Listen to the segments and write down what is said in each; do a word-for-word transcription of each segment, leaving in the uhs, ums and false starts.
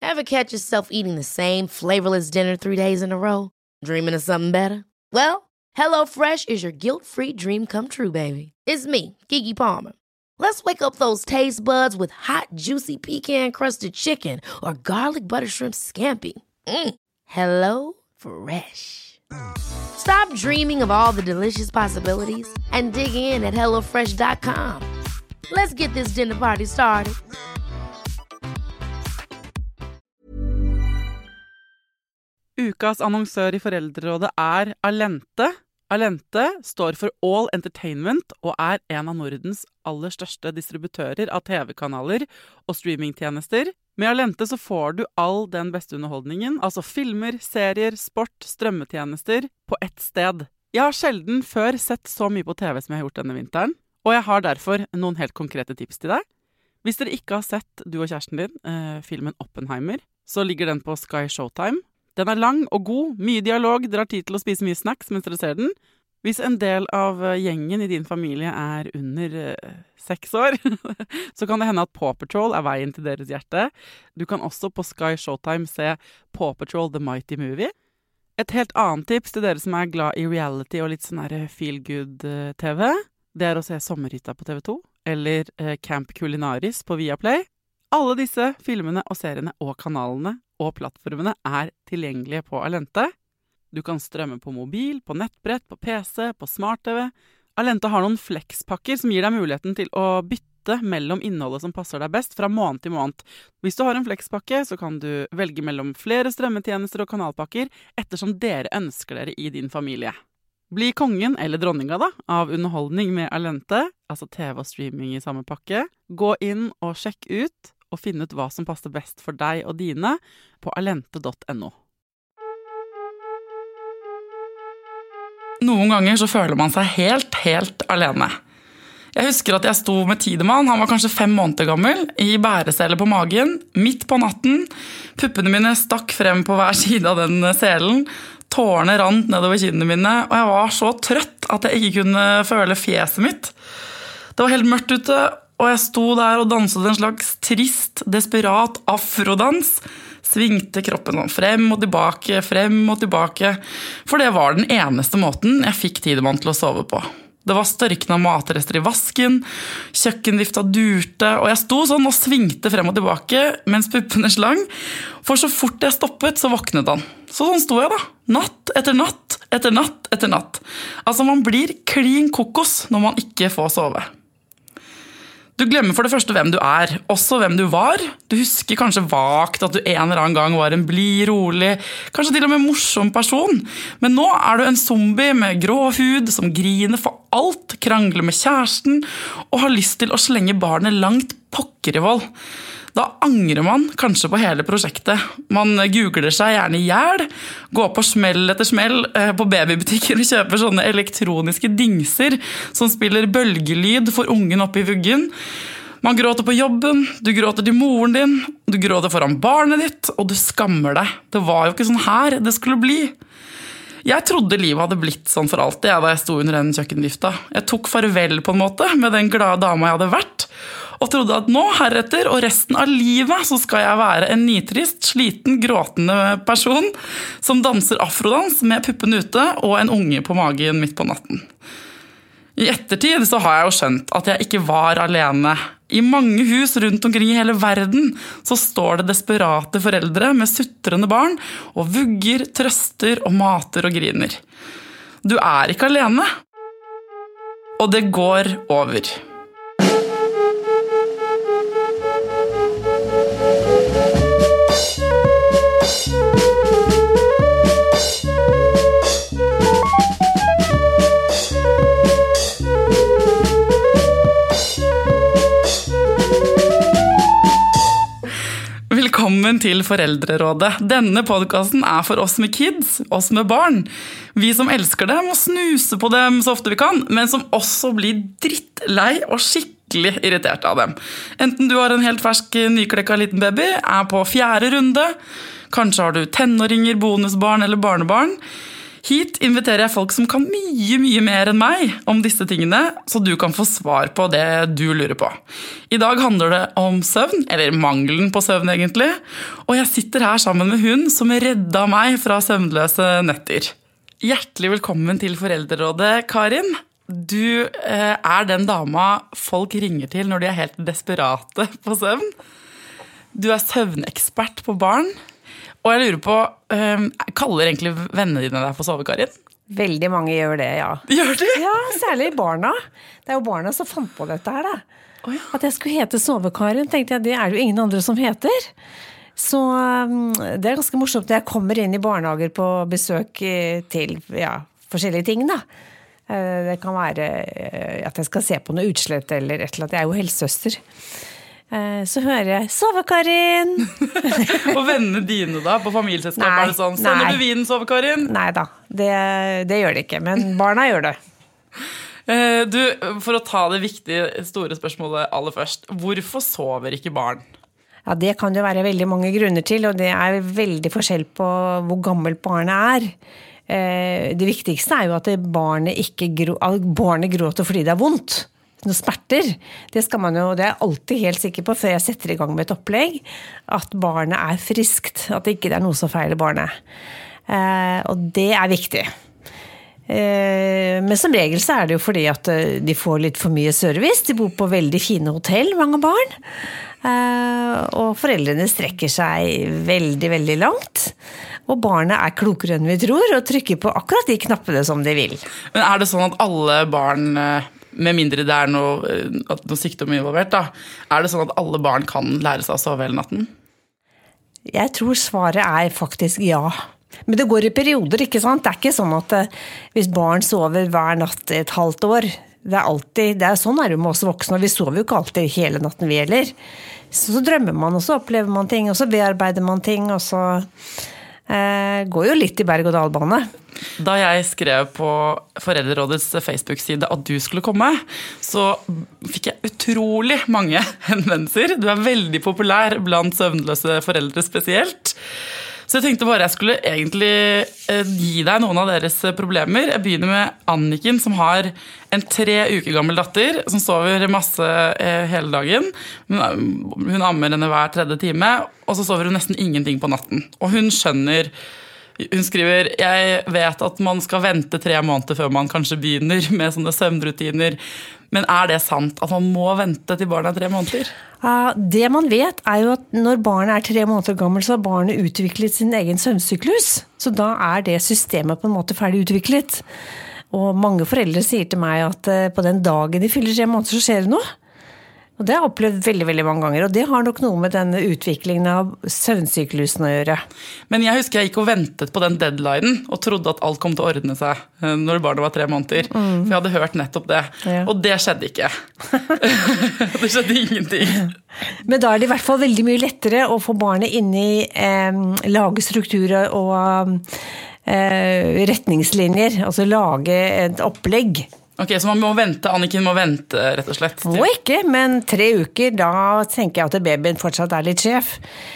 Ever catch yourself eating the same flavorless dinner three days in a row? Dreaming of something better? Well, HelloFresh is your guilt-free dream come true, baby. It's me, Keke Palmer. Let's wake up those taste buds with hot, juicy pecan-crusted chicken or garlic butter shrimp scampi. Mm. Hello Fresh. Stop dreaming of all the delicious possibilities and dig in at hello fresh dot com. Let's get this dinner party started. Ukas annonsør i Foreldrerådet er Allente. Allente står for All Entertainment og er en av Nordens aller største distributører av T V-kanaler og streamingtjenester. Med Allente så får du all den beste underholdningen, altså filmer, serier, sport, strømmetjenester, på ett sted. Jeg har sjelden før sett så mye på T V som jeg har gjort denne vinteren, og jeg har derfor noen helt konkrete tips til deg. Hvis dere ikke har sett, du og kjæresten din, eh, filmen Oppenheimer, så ligger den på Sky Showtime. Den er lang og god, mye dialog, dere har tid til å spise mye snacks mens dere ser den. Hvis en del av gjengen i din familie er under eh, seks år, så kan det hende at Paw Patrol er veien til deres hjerte. Du kan også på Sky Showtime se Paw Patrol The Mighty Movie. Et helt annet tips til dere som er glad i reality og litt sånn her feel-good-T V, det er å se Sommerhytta på T V to, eller eh, Camp Culinaris på Viaplay. Alle disse filmene og seriene og kanalene og plattformene er tilgjengelige på Allente. Du kan strømme på mobil, på nettbrett, på P C, på smart-T V. Allente har noen flexpakker som gir deg muligheten til å bytte mellom innholdet som passer deg best fra måned til måned. Hvis du har en flexpakke, så kan du velge mellom flere strømmetjenester og kanalpakker ettersom dere ønsker dere i din familie. Bli kongen eller dronninga da, av underholdning med Allente, altså T V og streaming i samme pakke. Gå inn og sjekk ut og finne ut hva som passer best for deg og dine på allente punktum no. Noen ganger så føler man seg helt, helt alene. Jeg husker at jeg sto med Tidemann, han var kanskje fem måneder gammel, i bæresele på magen, midt på natten. Puppene mine stakk frem på hver side av den selen, tårene rant nedover kinnene mine, og jeg var så trøtt at jeg ikke kunne føle fjeset mitt. Det var helt mørkt ute, og jeg sto der og danset en slags trist, desperat afrodans, svingte kroppen frem og tilbake, frem og tilbake, for det var den eneste måten jeg fikk Tidemann til å sove på. Det var størkende matrester i vasken, kjøkkenvifta durte, og jeg sto sånn og svingte frem og tilbake mens puppene slang, for så fort jeg stoppet så våknet han. Så sånn sto jeg da, natt etter natt, etter natt etter natt. Altså man blir klin kokos når man ikke får sove. Du glemmer for det første hvem du er, også hvem du var. Du husker kanskje vagt at du en eller annen gang var en blid, rolig, kanskje til og med morsom person. Men nå er du en zombie med grå hud som griner for alt, krangler med kjæresten og har lyst til å slenge barnet langt pokker i vold. Da angrer man kanskje på hele prosjektet. Man googler seg gjerne i hjel, går på smell etter smell på babybutikker og kjøper sånne elektroniske dingser som spiller bølgelyd for ungen oppe i vuggen. Man gråter på jobben, du gråter til moren din, du gråter foran barnet ditt, og du skammer deg. Det var jo ikke sånn her det skulle bli. Jeg trodde livet hadde blitt sånn for alltid da jeg sto under den kjøkkenvifta. Jeg tok farvel på en måte med den glade dama jeg hadde vært, og trodde at nå, heretter og resten av livet, så skal jeg være en nitrist, sliten, gråtende person som danser afrodans med puppen ute og en unge på magen midt på natten. I ettertid så har jeg jo skjønt at jeg ikke var alene. I mange hus rundt omkring i hele verden så står det desperate foreldre med sutrende barn og vugger, trøster og mater og griner. Du er ikke alene. Og det går over. Velkommen til Foreldrerådet. Denne podcasten er for oss med kids, oss med barn. Vi som elsker dem og snuser på dem så ofte vi kan, men som også blir drittlei og skikkelig irritert av dem. Enten du har en helt fersk, nyklekka liten baby, er på fjerde runde, kanskje har du tenåringer, bonusbarn eller barnebarn. Hit inviterer jeg folk som kan mye, mye mer enn meg om disse tingene, så du kan få svar på det du lurer på. I dag handler det om søvn, eller mangelen på søvn egentlig, og jeg sitter her sammen med hun som redda meg fra søvnløse netter. Hjertelig velkommen til Foreldrerådet, Karin. Du eh, er den dama folk ringer til når de er helt desperate på søvn. Du er søvnekspert på barn. Og jeg lurer på, um, kaller egentlig vennene dine deg for sove-Karin? Veldig mange gjør det, ja. Gjør de? Ja, særlig barna. Det er jo barna som fant på dette her, da. Oh, ja. At jeg skulle hete sove-Karin, tenkte jeg, det er det jo ingen andre som heter. Så um, det er ganske morsomt når jeg kommer inn i barnehager på besøk til ja, forskjellige ting, da. Uh, det kan være uh, at jeg skal se på noe utslett eller et eller annet. Jeg er jo helsesøster. Så hører jeg, sove-Karin! Og vennene dine da, på familieselskap, nei, er det sånn, sender nei. Du vinen, sove-Karin? Nei da, det, det gjør det ikke, men barna gjør det. Du, for å ta det viktige, store spørsmålet aller først, hvorfor sover ikke barn? Ja, det kan jo være veldig mange grunner til, og det er veldig forskjell på hvor gammelt barnet er. Det viktigste er jo at barnet ikke grå, barnet gråter fordi det er vondt. Noen smerter, det skal man jo, det er jeg alltid helt sikker på før jeg setter i gang med et opplegg, at barnet er friskt, at det ikke er noe som feiler barnet. Eh, og det er viktig. Eh, men som regel så er det jo fordi at de får litt for mye service, de bor på veldig fine hotell, mange barn, eh, og foreldrene strekker seg veldig, veldig langt. Og barnet er klokere enn vi tror, og trykker på akkurat de knappene som de vil. Men er det sånn at alle barn, med mindre det er noe, noe sykdom involvert, da, er det sånn at alle barn kan lære seg å sove hele natten? Jeg tror svaret er faktisk ja. Men det går i perioder, ikke sant? Det er ikke sånn at hvis barn sover hver natt et halvt år, det er alltid, det er sånn er det med oss voksne, og vi sover jo ikke alltid hele natten vi gjelder. Så, så drømmer man, og så opplever man ting, og så bearbeider man ting, og så eh, går jo litt i berg- og dalbane. Da jeg skrev på Foreldrerådets Facebook-side at du skulle komme, så fikk jeg utrolig mange henvendelser. Du er veldig populær blant søvnløse foreldre spesielt. Så jeg tenkte bare jeg skulle egentlig gi deg noen av deres problemer. Jeg begynner med Anniken, som har en tre uker gammel datter, som sover masse hele dagen. Hun ammer henne hver tredje time, og så sover hun nesten ingenting på natten. Og hun skjønner... Hun skriver, jeg vet at man skal vente tre måneder før man kanskje begynner med sånne søvnrutiner, men er det sant at man må vente til barnet er tre måneder? Ja, det man vet er jo at når barnet er tre måneder gammel, så har barnet utviklet sin egen søvnsyklus. Så da er det systemet på en måte ferdig utviklet. Og mange foreldre sier til meg at på den dagen de fyller tre måneder, så skjer det noe. Og det har jeg opplevd veldig, veldig mange ganger, og det har nok noe med denne utviklingen av søvnsyklusen å gjøre. Men jeg husker jeg gikk og ventet på den deadlinen, og trodde at alt kom til å ordne seg når barnet var tre måneder. Mm. For jeg hadde hørt nettopp det, ja. Og det skjedde ikke. Det skjedde ingenting. Men da er det i hvert fall veldig mye lettere å få barnet inn i eh, lagestrukturer og eh, retningslinjer, altså lage et opplegg. Ok, så man må vente, Anniken må vente, rett og slett? Må ikke, men tre uker, da tenker jeg at babyen fortsatt er litt sjef.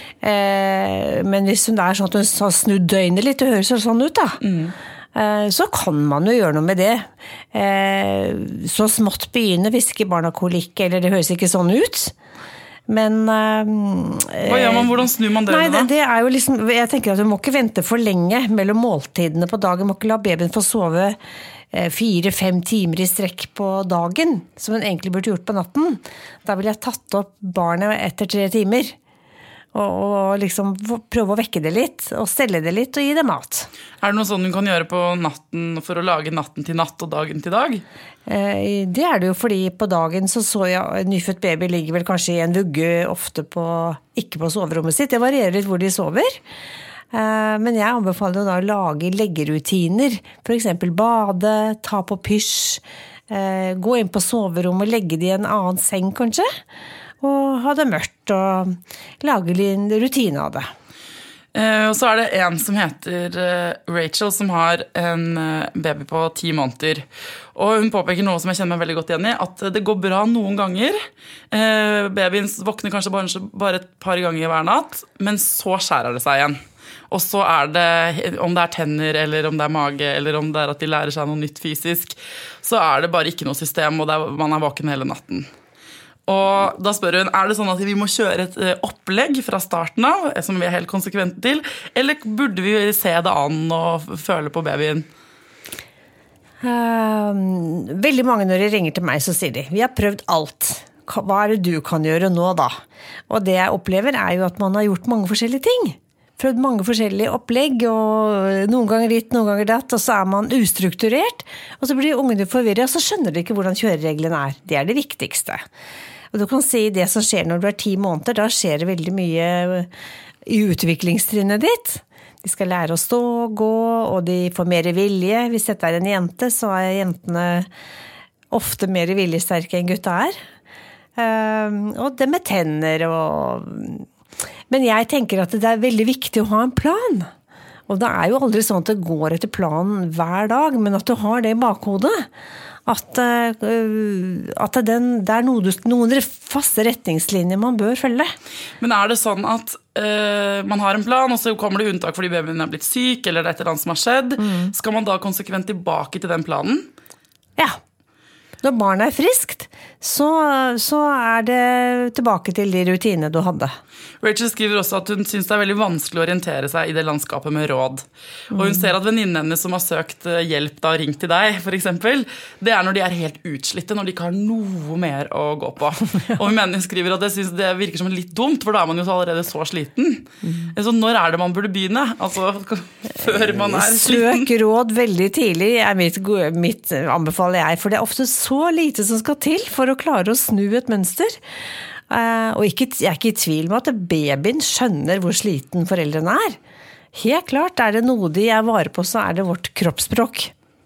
Eh, men hvis hun er sånn at hun har snudd døgnet litt, det høres sånn ut da, mm. eh, så kan man jo gjøre noe med det. Eh, så smått begynne, hvis ikke barn har kolikk, eller det høres ikke sånn ut. Men... Eh, Hva gjør man, hvordan snur man døgnet da? Nei, det, det er jo liksom, jeg tenker at du må ikke vente for lenge mellom måltidene på dagen, må ikke la babyen få sove fire-fem timer i strekk på dagen, som hun egentlig burde gjort på natten. Da ville jeg tatt opp barnet etter tre timer, og, og liksom prøve å vekke det litt, og stelle det litt, og gi det mat. Er det noe sånn hun kan gjøre på natten for å lage natten til natt og dagen til dag? Eh, det er det jo, fordi på dagen så så jeg, nyfødt baby ligger vel kanskje i en vugge, ofte på, ikke på soverommet sitt, det varierer litt hvor de sover. Men jeg anbefaler jo da å lage leggerutiner, for eksempel bade, ta på pysj, gå inn på soverommet og legge det i en annen seng kanskje, og ha det mørkt og lage en rutine av det. Og så er det en som heter Rachel, som har en baby på ti måneder. Og hun påpeker noe som jeg kjenner meg veldig godt igjen i, at det går bra noen ganger. Babyen våkner kanskje bare et par ganger hver natt, men så skjærer det seg igjen. og så er det, om det er tenner, eller om det er mage, eller om det er at de lærer seg noe nytt fysisk, så er det bare ikke noe system, og det er, man er vaken hele natten. Og da spør hun, er det sånn at vi må kjøre et opplegg fra starten av, som vi er helt konsekvente til, eller burde vi se det an og føle på babyen? Uh, veldig mange når de ringer til meg, så sier de, vi har prøvd alt. Hva er det du kan gjøre nå da? Og det jeg opplever er jo at man har gjort mange forskjellige ting. Prøvd mange forskjellige opplegg, og noen ganger ditt, noen ganger datt, og så er man ustrukturert, og så blir ungene forvirret, og så skjønner de ikke hvordan kjørereglene er. Det er det viktigste. Og du kan si det som skjer når du er ti måneder, da skjer det veldig mye i utviklingstrinnet ditt. De skal lære å stå og gå, og de får mer vilje. Hvis dette er en jente, så er jentene ofte mer viljesterke enn gutta er. Og det med tenner og... Men jeg tenker at det er veldig viktig å ha en plan. Og det er jo aldri sånn at det går etter planen hver dag, men at du har det i bakhodet. At, at den, det er noen, noen faste retningslinjer man bør følge. Men er det sånn at uh, man har en plan, og så kommer det unntak fordi babyen er blitt syk, eller det er et eller annet som har skjedd, mm. skal man da konsekvent tilbake til den planen? Ja. Når barnet er friskt, så, så er det tilbake til de rutinene du hadde. Rachel skriver også at hun synes det er veldig vanskelig å orientere seg i det landskapet med råd. Og hun ser at venninnen hennes som har søkt hjelp da og ringt til deg, for eksempel, det er når de er helt utslitte, når de ikke har noe mer å gå på. Og hun mener, hun skriver at det, synes det virker som litt dumt, for da er man jo allerede så sliten. Så når er det man burde begynne? Altså, før man er sliten? Søk råd veldig tidlig er mitt, mitt anbefaler jeg, for det er ofte så lite som skal til for å klare å snu et mønster. Uh, og ikke, jeg er ikke i tvil med at babyen skjønner hvor sliten foreldrene er. Helt klart, er det noe de er vare på, så er det vårt kroppsspråk.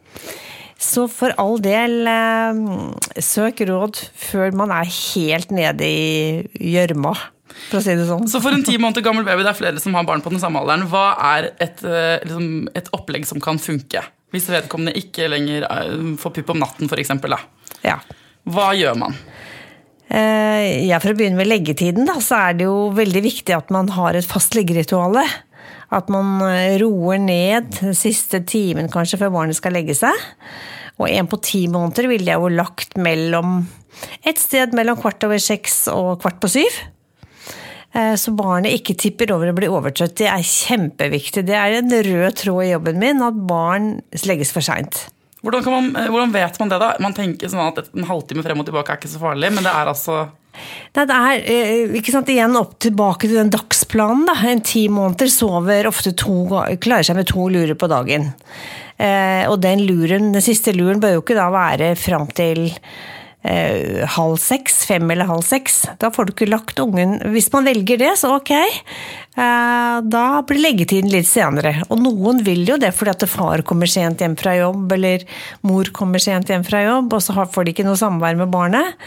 Så for all del, uh, søk råd før man er helt nede i gjørma, for å si det sånn. Så for en ti måneder gammel baby, det er flere som har barn på den samme alderen, hva er et, uh, liksom et opplegg som kan funke? Hvis vedkommende ikke lenger uh, får pupp om natten, for eksempel. Da. Ja. Hva gjør man? Ja, for å begynne med leggetiden da, så er det jo veldig viktig at man har et fast leggerituale. At man roer ned den siste timen kanskje før barnet skal legge seg. Og en på ti måneder ville jeg jo lagt mellom et sted mellom kvart over seks og kvart på syv. Så barnet ikke tipper over og blir overtrøtt. Det er kjempeviktig. Det er en rød tråd i jobben min at barn legges for sent. Hvordan, kan man, hvordan vet man det da? Man tenker sånn at en halvtime frem og tilbake er ikke så farlig, men det er altså... Nei, det er, ikke sant, igjen opp tilbake til den dagsplanen da. En ti måneder sover ofte to, klarer seg med to lurer på dagen. Eh, og den luren, den siste luren bør jo ikke da være frem til eh, halv seks, fem eller halv seks. Da får du ikke lagt ungen, hvis man velger det, så ok. Eh, da blir leggetiden litt senere. Og noen vil jo det fordi at far kommer sent hjem fra jobb, eller mor kommer sent hjem fra jobb, og så får de ikke noe samvær med barnet.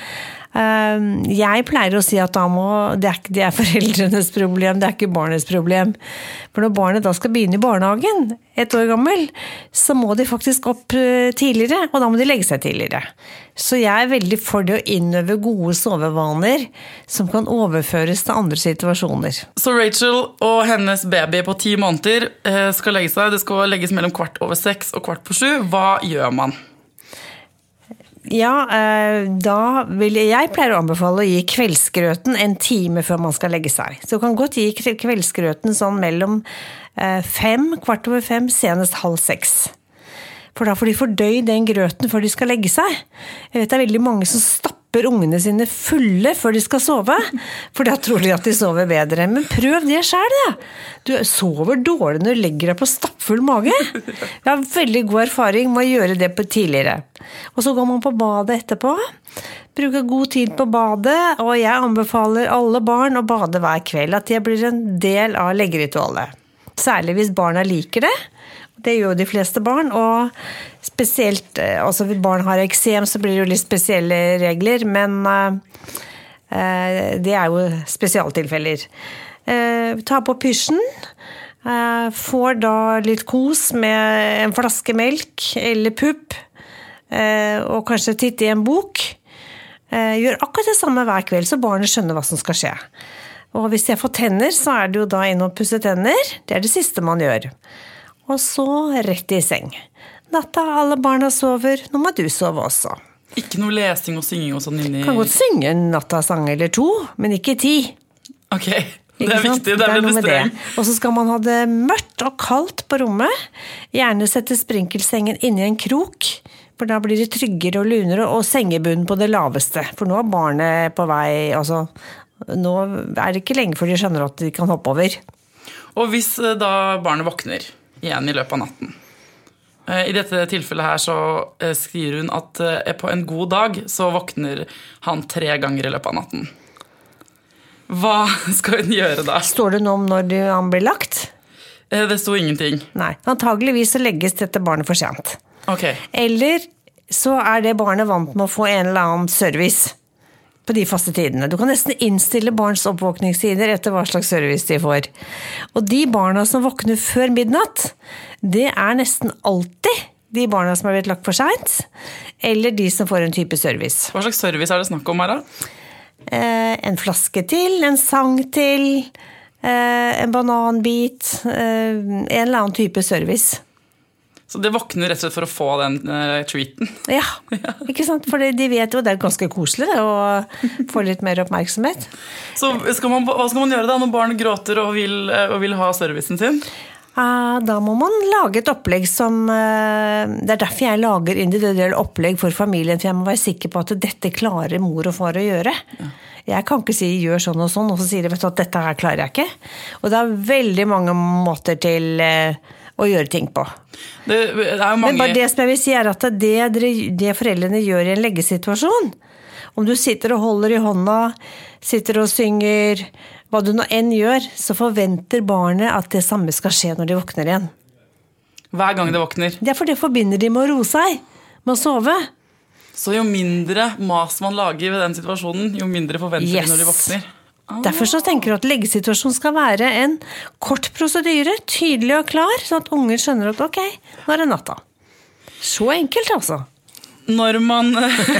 Jeg pleier å si at da må, det, er, det er foreldrenes problem, det er ikke barnets problem. For når barnet da skal begynne i barnehagen, et år gammel, så må de faktisk opp tidligere, og da må de legge seg tidligere. Så jeg er veldig for det å innøve gode sovevaner som kan overføres til andre situasjoner. Så Rachel og hennes baby på ti måneder skal legge seg, det skal legges mellom kvart over seks og kvart på sju. Hva gjør man? Ja, da vil jeg, jeg pleier å anbefale å gi kveldsgrøten en time før man skal legge seg. Så du kan godt gi kveldsgrøten sånn mellom fem, kvart over fem, senest halv seks. For da får de fordøy den grøten før de skal legge seg. Jeg vet det er veldig mange som stapper ungene sine fulle før de skal sove, for da tror de at de sover bedre. Men prøv det selv, da. Du sover dårlig når du legger deg på stappfull mage. Jeg har veldig god erfaring med å gjøre det på tidligere. Og så går man på badet etterpå, bruker god tid på badet, og jeg anbefaler alle barn å bade hver kveld, at det blir en del av leggeritualet. Særlig hvis barna liker det. Det gjør de fleste barn, og spesielt, altså hvis barn har eksem, så blir det jo litt spesielle regler, men uh, det er jo spesialtilfeller. Uh, ta på pysjen, uh, får da litt kos med en flaske melk eller pupp, uh, og kanskje titte i en bok. Uh, gjør akkurat det samme hver kveld, så barnet skjønner hva som skal skje. Og hvis de har fått tenner, så er det jo da inn og pusse tenner. Det er det siste man gjør. Og så rett i seng. Natta, alle barna sover, nå må du sove også. Ikke noe lesing og synging og sånn inni... Kan godt synge en nattasang eller to, men ikke ti. Ok, det er viktig, det er litt streng. Og så skal man ha det mørkt og kaldt på rommet. Gjerne sette sprinkelsengen inn i en krok, for da blir det tryggere og lunere, og sengebunnen på det laveste. For nå er barnet på vei, altså, nå er det ikke lenge før de skjønner at de kan hoppe over. Og hvis da barnet våkner igjen i løpet av natten, i dette tilfellet her så skriver hun at på en god dag så våkner han tre ganger i løpet av natten. Hva skal hun gjøre da? Står det noe om når han blir lagt? Det sto ingenting. Nei, antageligvis så legges dette barnet for sent. Okay. Eller så er det barnet vant med å få en eller annen service på de faste tidene. Du kan nesten innstille barns oppvåkningstider etter hva slags service de får. Og de barna som våkner før midnatt, det er nesten alltid de barna som har blitt lagt for sent, eller de som får en type service. Hva slags service er det snakk om her da? Eh, en flaske til, en sang til, eh, en bananbit, eh, en eller annen type service. Så det våkner rett og slett for å få den uh, treaten? Ja, ikke sant? For de vet jo, det er ganske koselig det, å få litt mer oppmerksomhet. Så skal man, hva skal man gjøre da når barn gråter og vil, uh, og vil ha servicen sin? Uh, da må man lage et opplegg som, uh, det er derfor jeg lager individuelle opplegg for familien, for jeg må være sikker på at dette klarer mor og far å gjøre. Ja. Jeg kan ikke si gjør sånn og sånn, og så sier de vet du at dette her klarer jeg ikke. Og det er veldig mange måter til... Uh, å gjøre ting på. Det, det er jo mange... Men bare det som jeg vil si er at det, det, det foreldrene gjør i en leggesituasjon, om du sitter og holder i hånda, sitter og synger, hva du nå enn gjør, så forventer barnet at det samme skal skje når de våkner igjen. Hver gang de våkner? Det er for det forbinder de med å roe seg, med å sove. Så jo mindre mas man lager ved den situasjonen, jo mindre forventer yes. de når de våkner? Derfor så tenker jeg at leggesituasjonen skal være en kort prosedyre, tydelig og klar, sånn at unger skjønner at ok, nå er det natta. Så enkelt altså. Når man,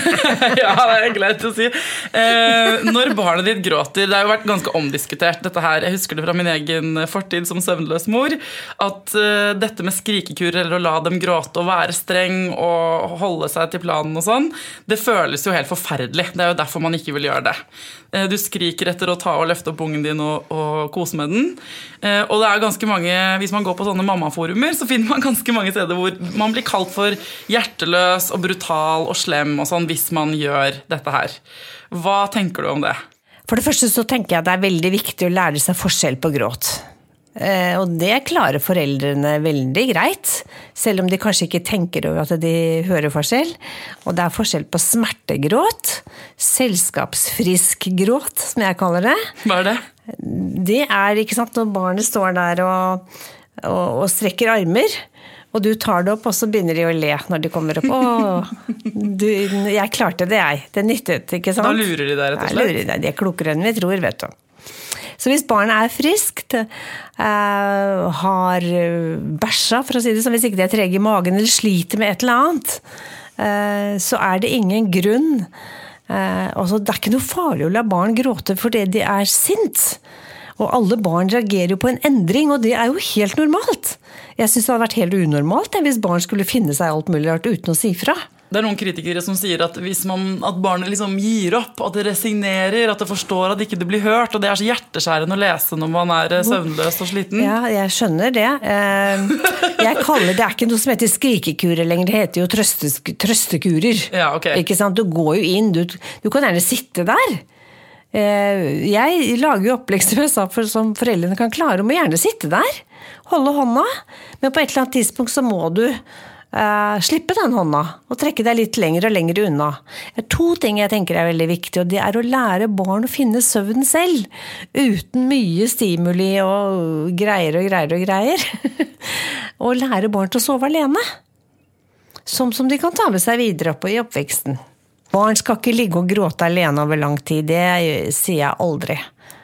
ja det er greit å si, eh, når barnet ditt gråter, det har jo vært ganske omdiskutert dette her, jeg husker det fra min egen fortid som søvnløs mor, at eh, dette med skrikekurer eller å la dem gråte og være streng og holde seg til planen og sånn, det føles jo helt forferdelig, det er jo derfor man ikke vil gjøre det. Eh, du skriker etter å ta og løfte opp ungen din og, og kose med den, eh, og det er ganske mange, hvis man går på sånne mammaforumer, så finner man ganske mange steder hvor man blir kalt for hjerteløs og brutal og slem og sånn hvis man gjør dette her. Hva tenker du om det? For det første så tenker jeg at det er veldig viktig å lære seg forskjell på gråt. Eh, og det klarer foreldrene veldig greit, selv om de kanskje ikke tenker over at de hører forskjell. Og det er forskjell på smertegråt, selskapsfrisk gråt, som jeg kaller det. Hva er det? Det er, ikke sant, når barnet står der og, og, og strekker armer, og du tar det opp, og så begynner de å le når de kommer opp. Åh, du, jeg klarte det, jeg. Det nyttet, ikke sant? Da lurer de deg rett og slett? Ja, lurer de. De er klokere enn vi tror, vet du. Så hvis barnet er friskt, uh, har bæsja, for å si det som hvis ikke de er trege i magen, eller sliter med et eller annet, uh, så er det ingen grunn. Uh, altså, det er ikke noe farlig å la barn gråte fordi de er sint. Og alle barn reagerer jo på en endring, og det er jo helt normalt. Jeg synes det hadde vært helt unormalt hvis barn skulle finne seg alt mulig rart uten å si fra. Det er noen kritikere som sier at hvis man, at barnet liksom gir opp, at det resignerer, at det forstår at ikke det blir hørt, og det er så hjerteskjærende å lese når man er søvnløs og sliten. Ja, jeg skjønner det. Jeg kaller det er ikke noe som heter skrikekurer lenger, det heter jo trøstes, trøstekurer. Ja, ok. Ikke sant? Du går jo inn, du, du kan gjerne sitte der. Jeg lager jo opplegg som jeg sa for, som foreldrene kan klare, om å gjerne sitte der, holde hånda, men på et eller annet tidspunkt så må du uh, slippe den hånda og trekke deg litt lenger og lenger unna. Det er to ting jeg tenker er veldig viktig, og det er å lære barn å finne søvn selv, uten mye stimuli og greier og greier og greier, og lære barn til å sove alene, som, som de kan ta med seg videre opp i oppveksten. Barn skal ikke ligge og gråte alene over lang tid, det sier jeg aldri.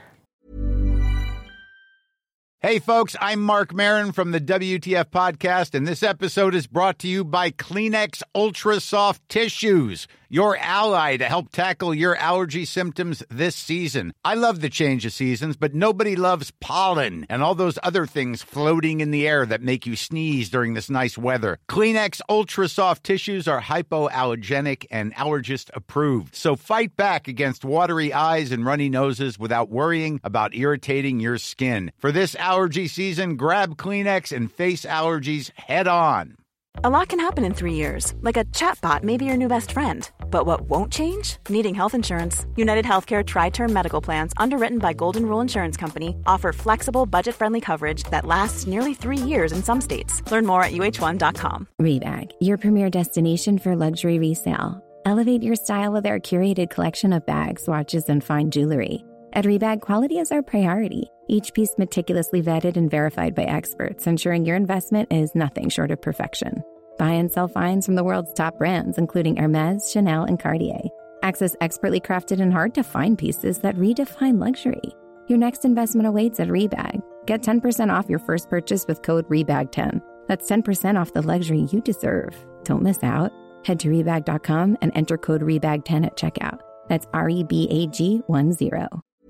Hey folks, I'm Mark Maron from the W T F podcast, and this episode is brought to you by Kleenex Ultra Soft Tissues. your ally to help tackle your allergy symptoms this season. I love the change of seasons, but nobody loves pollen and all those other things floating in the air that make you sneeze during this nice weather. Kleenex Ultra Soft Tissues are hypoallergenic and allergist approved. So fight back against watery eyes and runny noses without worrying about irritating your skin. For this allergy season, grab Kleenex and face allergies head on. A lot can happen in three years, like a chatbot may be your new best friend. But what won't change? Needing health insurance. United Healthcare Tri-Term Medical Plans, underwritten by Golden Rule Insurance Company, offer flexible, budget-friendly coverage that lasts nearly three years in some states. Learn more at U H one dot com. Rebag, your premier destination for luxury resale. Elevate your style with our curated collection of bags, watches, and fine jewelry. At Rebag, quality is our priority. Each piece meticulously vetted and verified by experts, ensuring your investment is nothing short of perfection. Buy and sell finds from the world's top brands, including Hermes, Chanel, and Cartier. Access expertly crafted and hard-to-find pieces that redefine luxury. Your next investment awaits at Rebag. Get ten percent off your first purchase with code R E B A G ten. That's ten percent off the luxury you deserve. Don't miss out. Head to rebag dot com and enter code R E B A G ten at checkout. That's R E B A G one zero.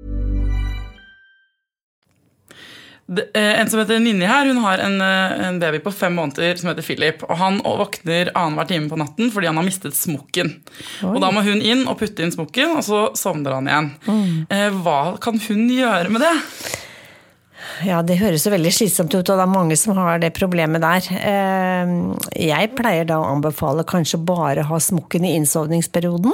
En som heter Ninni her, hun har en, en baby på fem måneder som heter Philip, og han våkner annenhver time på natten fordi han har mistet smokken. Oi. Og da må hun inn og putte inn smokken, og så sovner han igjen. Mm. Hva kan hun gjøre med det? Ja, det høres jo veldig slitsomt ut, og det er mange som har det problemet der. Jeg pleier da å anbefale kanskje bare ha smokken i innsovningsperioden,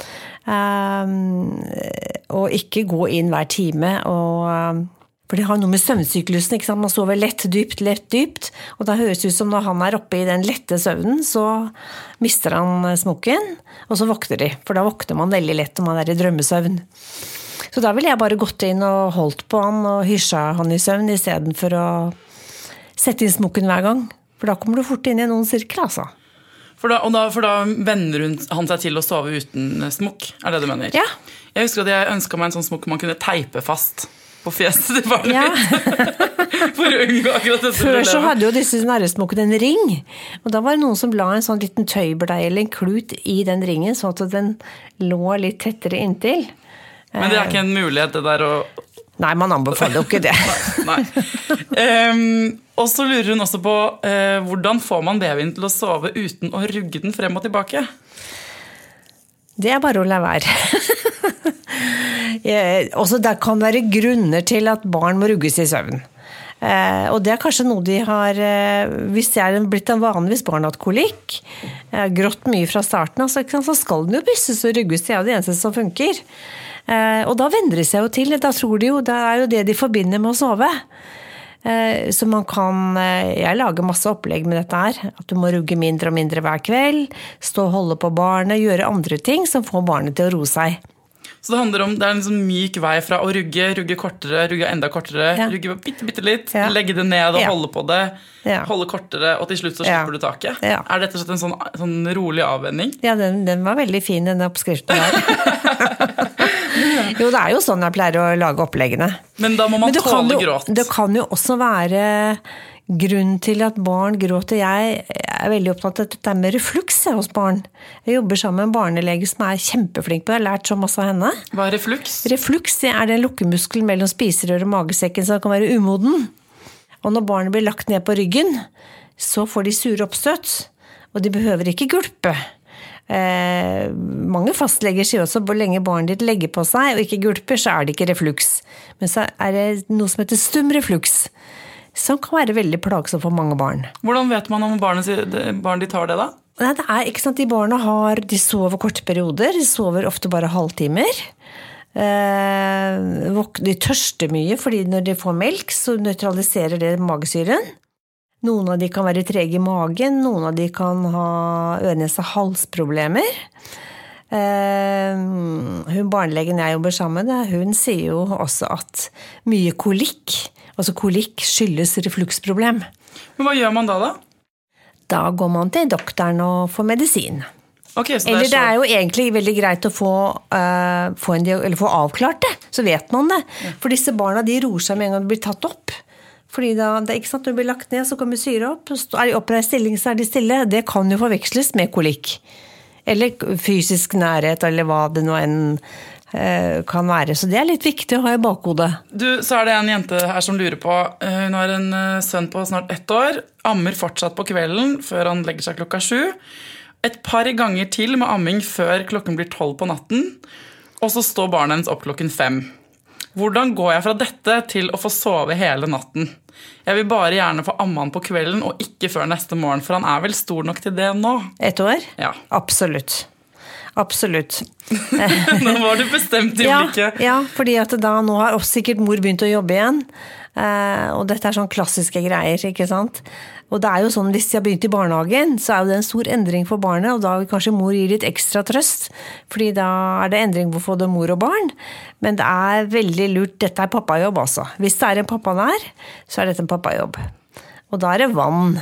og ikke gå inn hver time og... For det har noe med søvnsyklusen, ikke sant? Man sover lett, dypt, lett, dypt, og da høres det ut som når han er oppe i den lette søvnen, så mister han smokken, og så våkner de, for da våkner man veldig lett når man er i drømmesøvn. Så da ville jeg bare gått inn og holdt på han og hysja han i søvn, i stedet for å sette inn smokken hver gang, for da kommer du fort inn i noen sirkel, altså. For da, og da, for da vender hun, han seg til å sove uten smokk, er det du mener? Ja. Jeg husker at jeg ønsket meg en sånn smokk man kunne teipe fast på fjeset til barnet ja. mitt. For å unngå akkurat dette Før så hadde jo disse næresmokkene en ring, og da var det noen som la en sånn liten tøybleie eller en klut i den ringen, sånn at den lå litt tettere inntil. Men det er ikke en mulighet det der å... Nei, man anbefaler jo ikke det. Nei. Um, og så lurer hun også på, uh, hvordan får man babyen til å sove uten å rugge den frem og tilbake? Det er bare å la være. Også det kan være grunner til at barn må rugges i søvn. Eh, og det er kanskje noe de har, eh, hvis det er blitt en vanligvis barn hatt kolikk, eh, grått mye fra starten, altså, så skal den jo bysses og rugges, det er jo det eneste som funker. Eh, og da vender det seg jo til, da tror de jo, det er jo det de forbinder med å sove. Eh, så man kan, eh, jeg lager masse opplegg med dette her, at du må rugge mindre og mindre hver kveld, stå og holde på barnet, gjøre andre ting som får barnet til å roe seg. Så det handler om, det er en sånn myk vei fra å rugge, rugge kortere, rugge enda kortere, ja. Rugge bitte, bitte litt, ja. Legge det ned og ja. Holde på det, ja. Holde kortere, og til slutt så slipper ja. Du taket. Ja. Er dette en sånn, sånn rolig avvenning? Ja, den, den var veldig fin, denne oppskriften der. Jo, det er jo sånn jeg pleier å lage oppleggene. Men da må man tåle gråt. Det kan jo også være grunnen til at barn gråter. Jeg er veldig opptatt av dette med refluks hos barn. Jeg jobber sammen med en barnelege som er kjempeflink på det. Jeg har lært så masse av henne. Hva er refluks? Refluks er den lukkemuskelen mellom spiserør og magesekken som kan være umoden. Og når barnet blir lagt ned på ryggen, så får de sure oppstøt. Og de behøver ikke gulpe. Eh, mange fastleger sier også hvor lenge barnet ditt legger på seg og ikke gulper, så er det ikke refluks. Men så er det noe som heter stum refluks, som kan være veldig plagsomt for mange barn. Hvordan vet man om barnet, barn de tar det da? Nei, det er ikke sant, de barna har, de sover korte perioder, de sover ofte bare halvtimer. De tørster mye, fordi når de får melk, så nøytraliserer det magesyren. Noen av de kan være trege i magen, noen av de kan ha øre-nese-halsproblemer. Hun barnelegen jeg jobber sammen med, hun sier jo også at mye kolikk, altså kolikk skyldes refluksproblem. Men hva gjør man da da? Da går man til doktoren og får medisin. Okay, så eller det er, så... det er jo egentlig veldig greit å få, uh, få, en, eller få avklart det, så vet man det. Ja. For disse barna, de roer seg med en gang de blir tatt opp. Fordi da, det er ikke sant, når de blir lagt ned, så kommer syre opp. Er de oppreist stilling, så er de stille. Det kan jo forveksles med kolikk. Eller fysisk nærhet, eller hva det nå enn eh, kan være. Så det er litt viktig å ha i bakhodet. Du, så er det en jente her som lurer på, hun har en sønn på snart ett år, ammer fortsatt på kvelden før han legger seg klokka sju. Et par ganger til med amming før klokken blir tolv på natten, og så står barnet hennes opp klokken fem. Hvordan går jeg fra dette til å få sove hele natten? Jeg vil bare gjerne få amme han på kvelden, og ikke før neste morgen, for han er vel stor nok til det nå. Et år? Ja. Absolutt. Absolutt. Nå var du bestemt i blikket. Ja, ja, fordi at da nå har også sikkert mor begynt å jobbe igjen, eh, og dette er sånn klassiske greier, ikke sant? Og det er jo sånn, hvis de har begynt i barnehagen, så er jo det en stor endring for barnet, og da vil kanskje mor gi litt ekstra trøst, fordi da er det endring på både mor og barn. Men det er veldig lurt, dette er pappajobb altså. Hvis det er en pappa der, så er dette en pappajobb. Og da er det vann.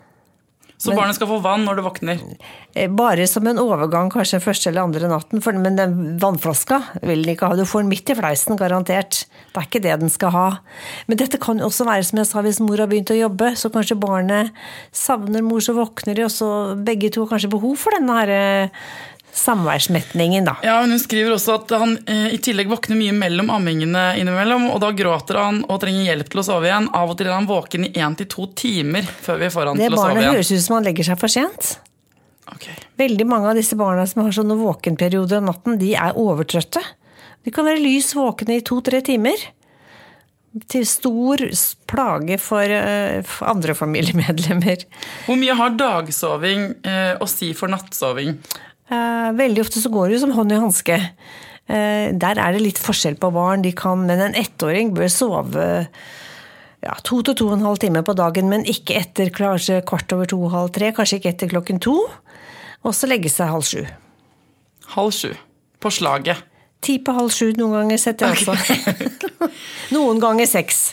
Så men, barnet skal få vann når det våkner? Bare som en overgang, kanskje første eller andre natten, for, men den vannflaska vil den ikke ha. Du får den midt i fleisen, garantert. Det er ikke det den skal ha. Men dette kan også være, som jeg sa, hvis mor har begynt å jobbe, så kanskje barnet savner mor, så våkner de, og så begge to har kanskje behov for denne her samværsmetningen da. Ja, men hun skriver også at han eh, i tillegg våkner mye mellom ammingene innimellom, og da gråter han og trenger hjelp til å sove igjen. Av og til er han våken i en til to timer før vi får han til å sove igjen. Det barnet høres ut som han legger seg for sent. Okay. Veldig mange av disse barna som har sånne våkenperioder om natten, de er overtrøtte. De kan være lys våkne i to-tre timer. Til stor plage for, uh, for andre familiemedlemmer. Hvor mye har dagsoving uh, å si for nattsoving? Uh, veldig ofte så går det jo som hånd i handske. Uh, der er det litt forskjell på barn. De kan, men en ettåring bør sove ja, to til to og en halv time på dagen, men ikke etter kanskje kvart over to, halv tre, kanskje ikke etter klokken to, og så legge seg halv sju. Halv sju, på slaget. Ti på halv sju, noen ganger setter jeg også. Noen ganger seks.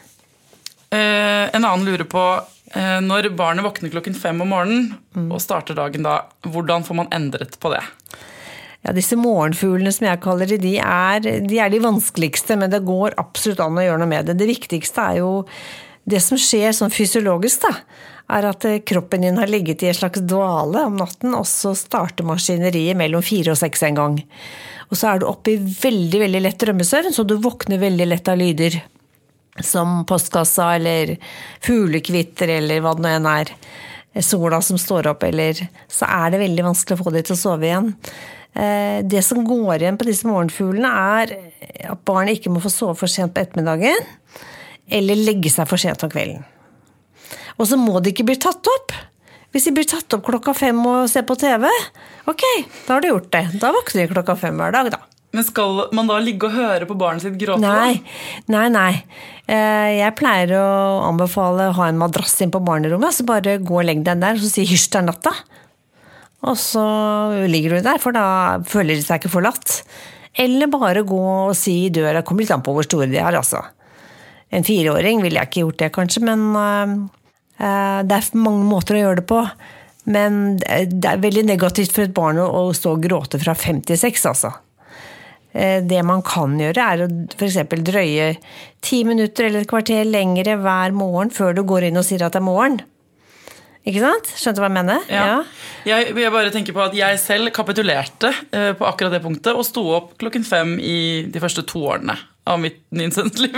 Uh, en annen lurer på, uh, når barnet våkner klokken fem om morgenen, mm. og starter dagen da, hvordan får man endret på det? Ja, disse morgenfuglene som jeg kaller det, de er, de er de vanskeligste, men det går absolutt an å gjøre noe med det. Det viktigste er jo, det som skjer sånn fysiologisk da, er at kroppen din har ligget i en slags dvale om natten, og så starter maskineriet mellom fire og seks en gang. Og så er du oppe i veldig, veldig lett drømmesøvn, så du våkner veldig lett av lyder, som postkassa, eller fuglekvitter, eller hva det nå enn er, sola som står opp, eller så er det veldig vanskelig å få det til å sove igjen. Det som går igjen på disse morgenfuglene er at barnet ikke må få sove for sent på ettermiddagen, eller legge seg for sent om kvelden. Og så må det ikke bli tatt opp. Hvis de blir tatt opp klokka fem og ser på T V, ok, da har du gjort det. Da våkner de klokka fem hver dag da. Men skal man da ligge og høre på barnet sitt gråte? Nei, nei, nei. Jeg pleier å anbefale å ha en madrass inn på barnerommet, så bare gå og legg deg der, og så si hysj der natta. Og så ligger du der, for da føler de seg ikke forlatt. Eller bare gå og si i døra, kommer litt an på hvor store de er, altså. En fireåring ville jeg ikke gjort det, kanskje, men uh, det er mange måter å gjøre det på. Men det er veldig negativt for et barn å stå og gråte fra fem til seks, altså. Det man kan gjøre er å for eksempel drøye ti minutter eller et kvarter lengre hver morgen før du går inn og sier at det er morgen. Ikke sant? Skjønte du hva jeg mener? Ja. Ja. Jeg, jeg bare tenker på at jeg selv kapitulerte på akkurat det punktet og sto opp klokken fem i de første to årene av mitt nynsensliv.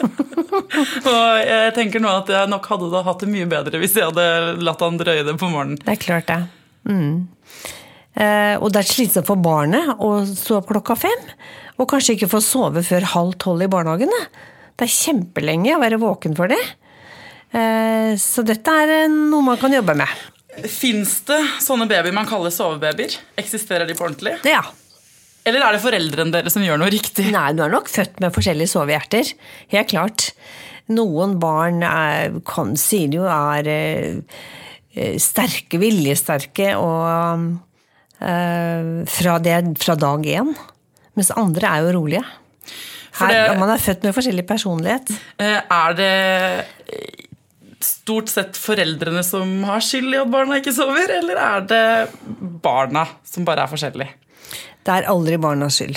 Og jeg tenker nå at jeg nok hadde da hatt det mye bedre hvis jeg hadde latt han drøye det på morgenen. Det er klart det. Mm. Uh, og det er slitsomt for barnet å stå opp klokka fem, og kanskje ikke få sove før halv tolv i barnehagene. Det er kjempelenge å være våken for det. Uh, så dette er noe man kan jobbe med. Finns det sånne babyer man kaller sovebabyer? Eksisterer de på ordentlig? Ja. Eller er det foreldrene dere som gjør noe riktig? Nei, du er nok født med forskjellige sovehjerter. Helt klart. Noen barn er, kan, sier jo er uh, sterke, viljesterke og Fra, det, fra dag én, mens andre er jo rolige. Her, det, man er født med forskjellig personlighet. Er det stort sett foreldrene som har skyld i at barna ikke sover, eller er det barna som bare er forskjellige? Det er aldri barnas skyld.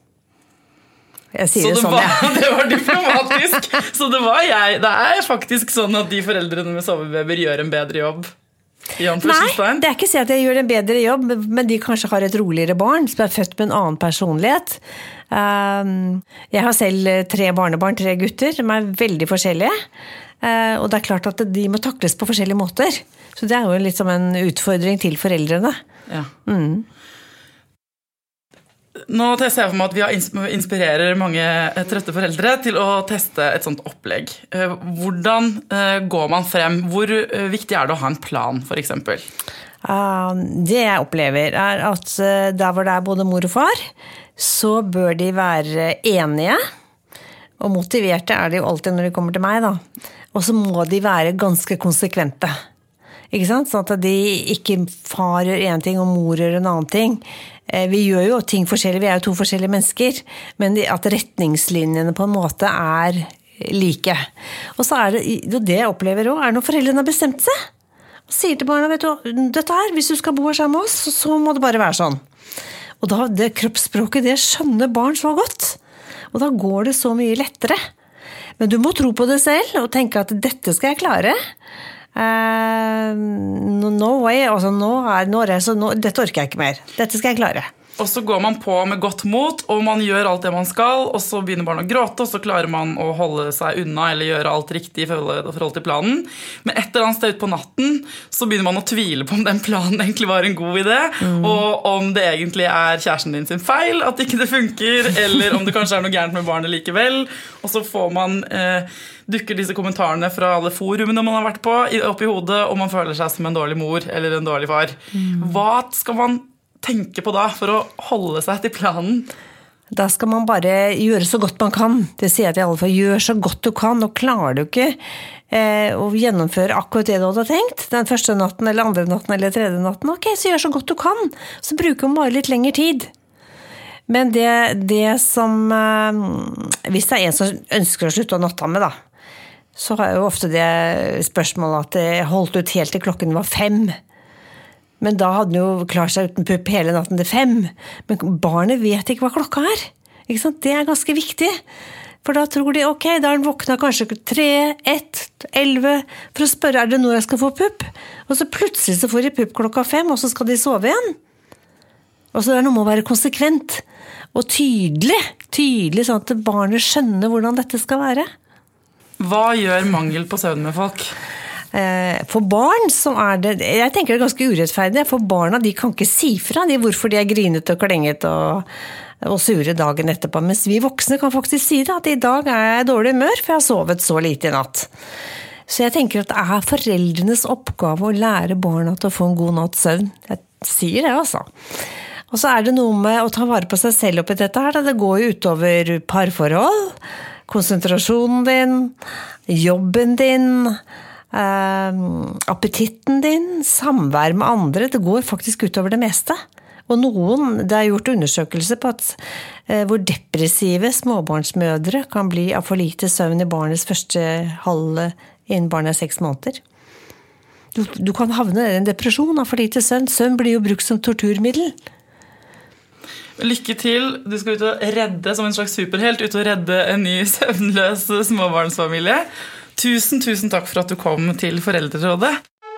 Jeg sier så det, det sånn, var, ja. det var diplomatisk. Så det var jeg. Det er faktisk sånn at de foreldrene med sovebabyer gjør en bedre jobb. Nei, det er ikke å si at jeg gjør en bedre jobb, men de kanskje har et roligere barn som er født med en annen personlighet. Jeg har selv tre barnebarn, tre gutter, som er veldig forskjellige. Og det er klart at de må takles på forskjellige måter. Så det er jo litt som en utfordring til foreldrene. Ja. Mm. Nå ser jeg for meg at vi inspirerer mange trøtte foreldre til å teste et sånt opplegg. Hvordan går man frem? Hvor viktig er det å ha en plan, for eksempel? Det jeg opplever er at der hvor det er både mor og far, så bør de være enige, og motiverte er de jo alltid når de kommer til meg da. Og så må de være ganske konsekvente. Ikke sant? Sånn at de ikke far gjør en ting og mor gjør en annen ting. Vi gjør jo ting forskjellige, vi er jo to forskjellige mennesker, men at retningslinjene på en måte er like. Og så er det, det jeg opplever også, er når foreldrene har bestemt seg. Og sier til barna, vet du, dette her, hvis du skal bo her sammen med oss, så må det bare være sånn. Og da, det kroppsspråket, det skjønner barn så godt. Og da går det så mye lettere. Men du må tro på det selv, og tenke at dette skal jeg klare. Uh, no way, altså nå er, nå er det, så nå, dette orker jeg ikke mer. Dette skal jeg klare. Og så går man på med godt mot, og man gjør alt det man skal, og så begynner barna å gråte, og så klarer man å holde seg unna, eller gjøre alt riktig i forhold, forhold til planen. Men et eller annet sted ut på natten, så begynner man å tvile på om den planen egentlig var en god idé, mm. og om det egentlig er kjæresten din sin feil, at ikke det funker, eller om det kanskje er noe gærent med barnet likevel. Og så får man, eh, dukker disse kommentarene fra alle forumene man har vært på, opp i hodet, og man føler seg som en dårlig mor, eller en dårlig far. Mm. Hva skal man tenke på da for å holde seg til planen? Da skal man bare gjøre så godt man kan. Det sier jeg til alle, for gjør så godt du kan, og klarer du ikke eh, å gjennomføre akkurat det du hadde tenkt, den første natten, eller andre natten, eller tredje natten, ok, så gjør så godt du kan. Så bruker man bare litt lengre tid. Men det, det som, eh, hvis det er en som ønsker å slutte å natta med da, så har jeg jo ofte det spørsmålet at det holdt ut helt til klokken var fem. Men da hadde den jo klart seg uten pupp hele natten til fem. Men barnet vet ikke hva klokka er. Ikke sant? Det er ganske viktig. For da tror de, ok, da har den våknet kanskje tre, ett, elleve, for å spørre, er det nå jeg skal få pupp? Og så plutselig så får de pupp klokka fem, og så skal de sove igjen. Og så er det noe med å være konsekvent og tydelig. Tydelig sånn at barnet skjønner hvordan dette skal være. Hva gjør mangel på søvn med folk? For barn så er det, jeg tenker det er ganske urettferdig, for barna de kan ikke si fra de hvorfor de er grinet og klenget og, og sure dagen etterpå, mens vi voksne kan faktisk si det, at i dag er jeg dårlig humør, for jeg har sovet så lite i natt. Så jeg tenker at det er foreldrenes oppgave å lære barna til å få en god natts søvn. Jeg sier det altså. Og så er det noe med å ta vare på seg selv oppi dette her, det går jo utover parforhold, konsentrasjonen din, jobben din, Uh, appetitten din, samvær med andre, det går faktisk utover det meste. Og noen, det er gjort undersøkelser på at uh, hvor depressive småbarnsmødre kan bli av for lite søvn i barnets første halve innen barnet er seks måneder. Du, du kan havne i en depresjon av for lite søvn. Søvn blir jo brukt som torturmiddel. Lykke til, du skal ut og redde som en slags superhelt, ut og redde en ny søvnløs småbarnsfamilie. Tusen, tusen takk for at du kom til Foreldrerådet.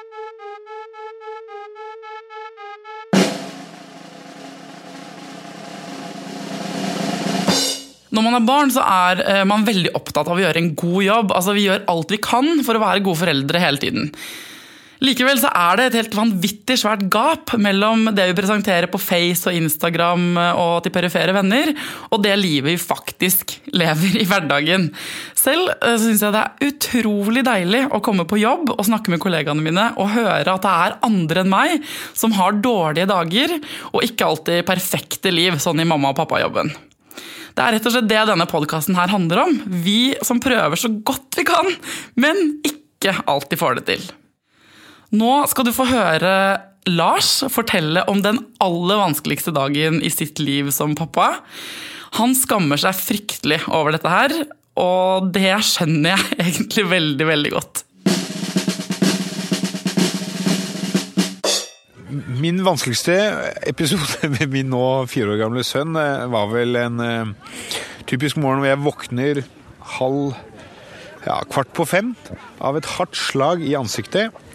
Når man er barn, så er man veldig opptatt av å gjøre en god jobb. Altså, vi gjør alt vi kan for å være gode foreldre hele tiden. Likevel så er det et helt vanvittig svært gap mellom det vi presenterer på Face og Instagram og til perifere venner, og det livet vi faktisk lever i hverdagen. Selv synes jeg det er utrolig deilig å komme på jobb og snakke med kollegaene mine og høre at det er andre enn meg som har dårlige dager og ikke alltid perfekte liv, sånn i mamma- og pappajobben. Det er rett og slett det denne podcasten her handler om. Vi som prøver så godt vi kan, men ikke alltid får det til. Nå skal du få høre Lars fortelle om den aller vanskeligste dagen i sitt liv som pappa. Han skammer seg fryktelig over dette her, og det skjønner jeg egentlig veldig, veldig godt. Min vanskeligste episode med min nå fire år gamle sønn var vel en typisk morgen hvor jeg våkner halv, ja, kvart på fem av et hardt slag i ansiktet.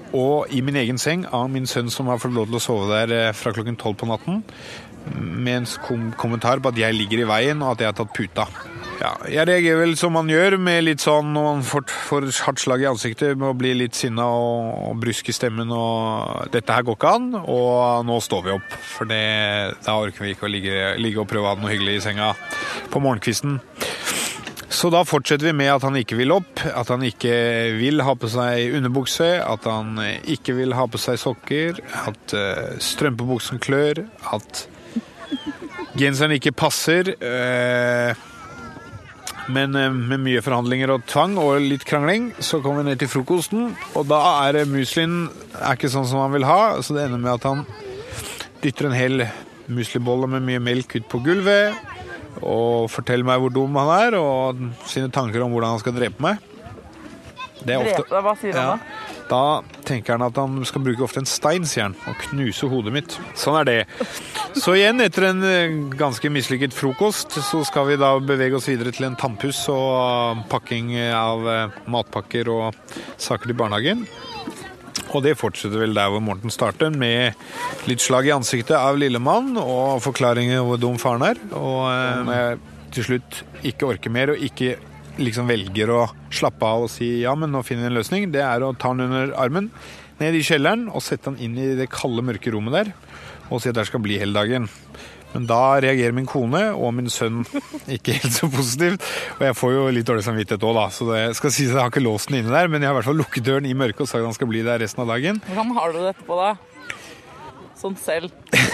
og i min egen seng av min sønn som har fått lov til å sove der fra klokken tolv på natten, med en kom- kommentar på at jeg ligger i veien og at jeg har tatt puta. Ja, jeg reagerer vel som man gjør, med litt sånn når man får, får hardt slag i ansiktet, med å bli litt sinna og, og brusk i stemmen, og dette her går ikke an, og nå står vi opp, for det, da orker vi ikke å ligge, ligge og prøve å ha noe hyggelig i senga på morgenkvisten. Så da fortsetter vi med at han ikke vil opp, at han ikke vil ha på seg underbukse, at han ikke vil ha på seg sokker, at uh, strømpebuksen klør, at genseren ikke passer, uh, men med mye forhandlinger og tvang og litt krangling, så kommer vi ned til frokosten, og da er muslien er ikke sånn som han vil ha, så det ender med at han dytter en hel muslibolle med mye melk ut på gulvet, og forteller meg hvor dum han er, og sine tanker om hvordan han skal drepe meg. Det er ofte, drepe, hva sier han da? Ja, da tenker han at han skal bruke ofte en stein, sier han, og knuse hodet mitt. Sånn er det. Så igjen, etter en ganske mislykket frokost, så skal vi da bevege oss videre til en tannpuss og pakking av matpakker og saker til barnehagen. Og det fortsetter vel der hvor Morten starter, med litt slag i ansiktet av lillemann og forklaringer hvor dum faren er. Og når jeg til slutt ikke orker mer og ikke liksom velger å slappe av og si ja, men nå finner vi en løsning, det er å ta han under armen ned i kjelleren og sette han inn i det kalde, mørke rommet der og si at der skal bli hele dagen. Men da reagerer min kone og min sønn ikke helt så positivt, og jeg får jo litt dårlig samvittighet også da, så det skal sies at jeg har ikke låst den inne der, men jeg har i hvert fall lukket døren i mørket og sagt at han skal bli der resten av dagen. Hvordan har du dette på da? Sånn selv?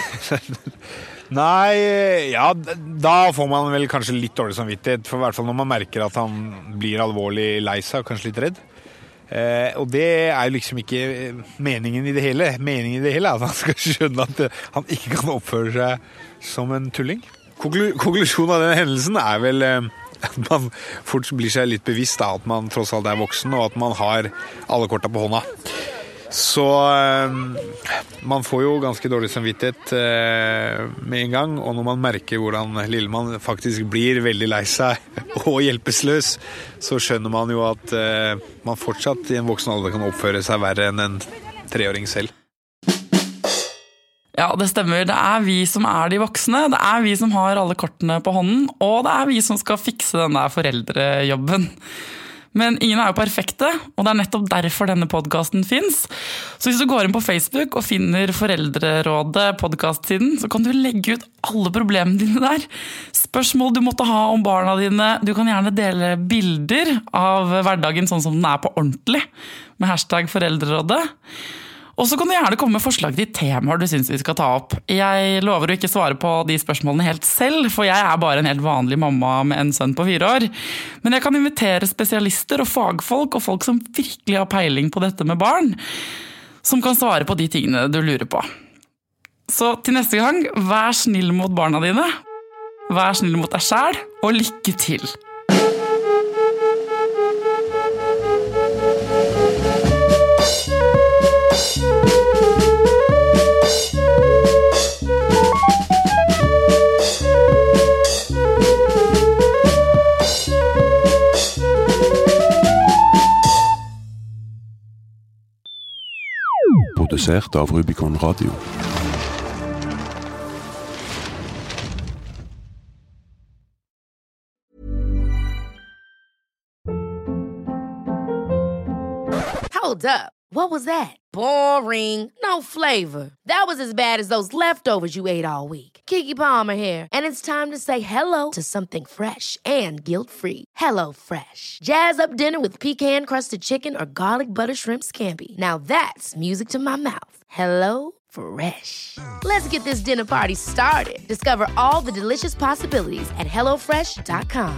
Nei, ja, da får man vel kanskje litt dårlig samvittighet, for i hvert fall når man merker at han blir alvorlig lei seg og kanskje litt redd. Eh, og det er jo liksom ikke meningen i det hele. Meningen i det hele er at han skal skjønne at han ikke kan oppføre seg som en tulling. Konklu- konklusjonen av denne hendelsen er vel eh, at man fort blir seg litt bevisst da, at man tross alt er voksen, og at man har alle korta på hånda. Så eh, man får jo ganske dårlig samvittighet eh, med en gang, og når man merker hvordan lillemann faktisk blir veldig lei seg og hjelpeløs, så skjønner man jo at eh, man fortsatt i en voksen alder kan oppføre seg verre enn en treåring selv. Ja, det stemmer. Det er vi som er de voksne, det er vi som har alle kortene på hånden, og det er vi som skal fikse den der foreldrejobben. Men ingen er jo perfekte, og det er nettopp derfor denne podcasten finnes. Så hvis du går inn på Facebook og finner Foreldrerådet podcastsiden, så kan du legge ut alle problemene dine der. Spørsmål du måtte ha om barna dine. Du kan gjerne dele bilder av hverdagen sånn som den er på ordentlig, med hashtag Foreldrerådet. Og så kan du gjerne komme med forslag til temaer du synes vi skal ta opp. Jeg lover å ikke svare på de spørsmålene helt selv, for jeg er bare en helt vanlig mamma med en sønn på fire år. Men jeg kan invitere spesialister og fagfolk, og folk som virkelig har peiling på dette med barn, som kan svare på de tingene du lurer på. Så til neste gang, vær snill mot barna dine, vær snill mot deg selv, og lykke til! Produsert av Rubicon Radio. Hold up. What was that? Boring. No flavor. That was as bad as those leftovers you ate all week. Keke Palmer here, and it's time to say hello to something fresh and guilt-free. Hello Fresh. Jazz up dinner with pecan-crusted chicken or garlic butter shrimp scampi. Now that's music to my mouth. Hello Fresh. Let's get this dinner party started. Discover all the delicious possibilities at hello fresh dot com.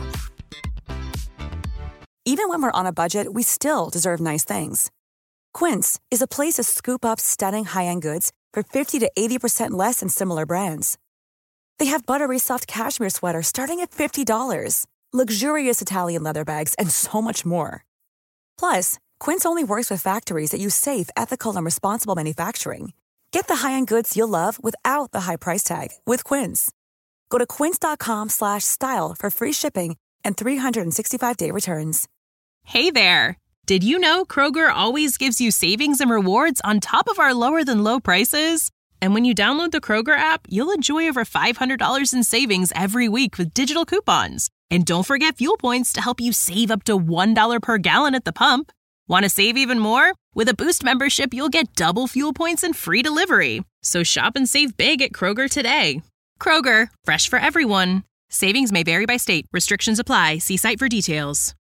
Even when we're on a budget, we still deserve nice things. Quince is a place to scoop up stunning high-end goods for fifty to eighty percent less than similar brands. They have buttery soft cashmere sweaters starting at fifty dollars, luxurious Italian leather bags, and so much more. Plus, Quince only works with factories that use safe, ethical, and responsible manufacturing. Get the high-end goods you'll love without the high price tag with Quince. Go to quince.com slash style for free shipping and three sixty-five day returns. Hey there. Did you know Kroger always gives you savings and rewards on top of our lower-than-low prices? And when you download the Kroger app, you'll enjoy over five hundred dollars in savings every week with digital coupons. And don't forget fuel points to help you save up to one dollar per gallon at the pump. Want to save even more? With a Boost membership, you'll get double fuel points and free delivery. So shop and save big at Kroger today. Kroger, fresh for everyone. Savings may vary by state. Restrictions apply. See site for details.